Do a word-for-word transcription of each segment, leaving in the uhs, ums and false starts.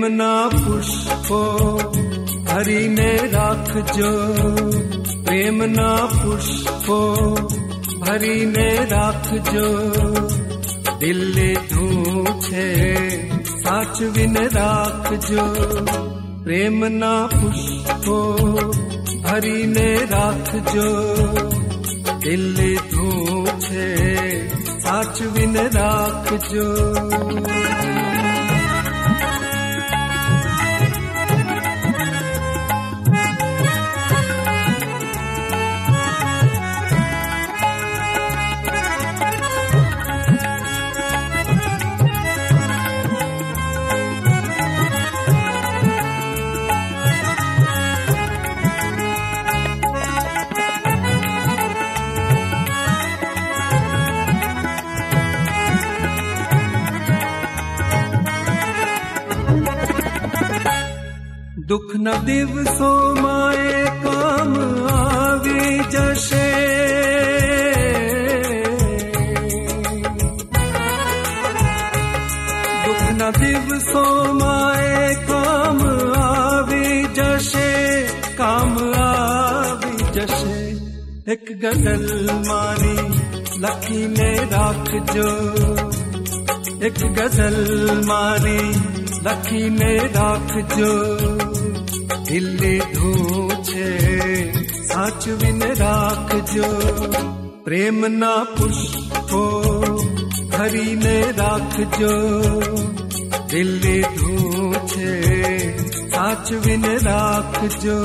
પ્રેમના પુષ્પો ભરીને રાખજો, પ્રેમના પુષ્પો ભરીને રાખજો, દિલ લીધું છે સાચવીને રાખજો, પ્રેમના પુષ્પો ભરીને રાખજો, દિલ લીધું છે સાચવીને રાખજો. દુઃખના દિવસોમાં એ કામ આવી જશે, દુઃખના દિવસોમાં એ કામ આવી જશે, કામ આવી જશે. એક ગઝલ મારી લખીને રાખજો, એક ગઝલ મારી લખીને રાખજો, દિલ લીધું છે સાચવીને રાખજો, પ્રેમના પુષ્પો ભરીને રાખજો, દિલ લીધું છે સાચવીને રાખજો.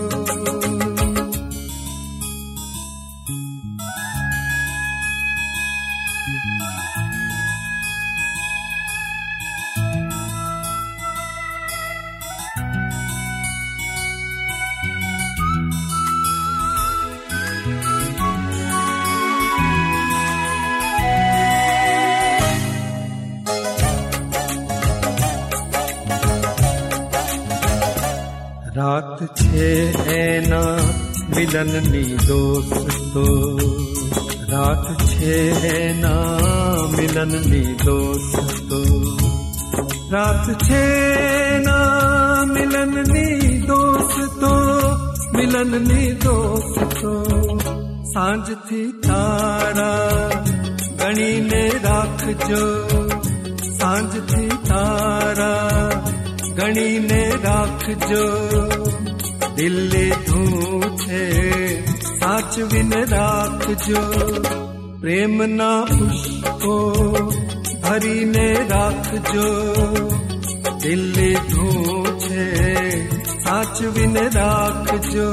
રાત છે એના મિલનની દોસ્તો, રાત છે એના મિલનની દોસ્તો, રાત છે એના મિલનની દોસ્તો, મિલનની દોસ્તો. સાંજથી તારા ગણીને રાખજો, સાંજથી તારા ગણીને રાખજો, દિલ લીધું છે સાચવીને રાખજો, પ્રેમના પુષ્પો ભરીને રાખજો, દિલ લીધું છે સાચવીને રાખજો.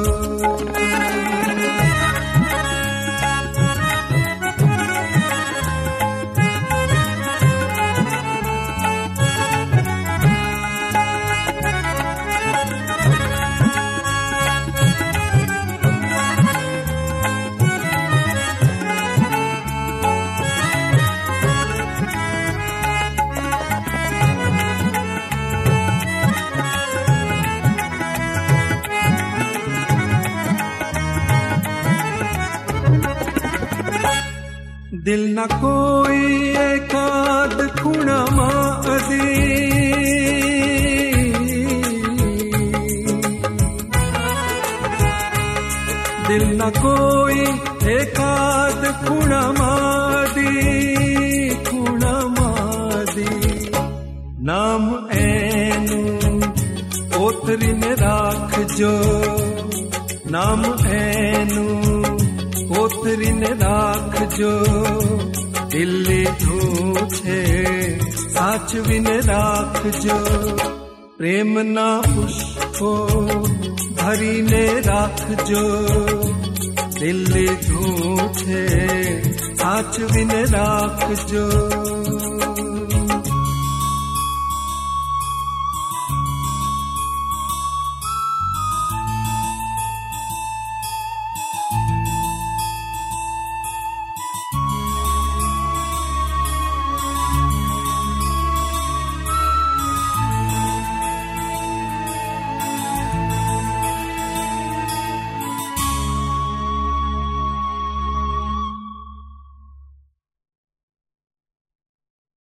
દિલના કોઈ એકાદ ખૂણામાં અદી, દિલના કોઈ એકાદ ખૂણામાં અદી, ખૂણામાં અદી, નામ એનું કોતરીને રાખજો, નામ એનું કોતરીને રાખજો, દિલ લીધું છે સાચવીને રાખજો, પ્રેમના પુષ્પો ભરીને રાખજો, દિલ લીધું છે સાચવીને રાખજો.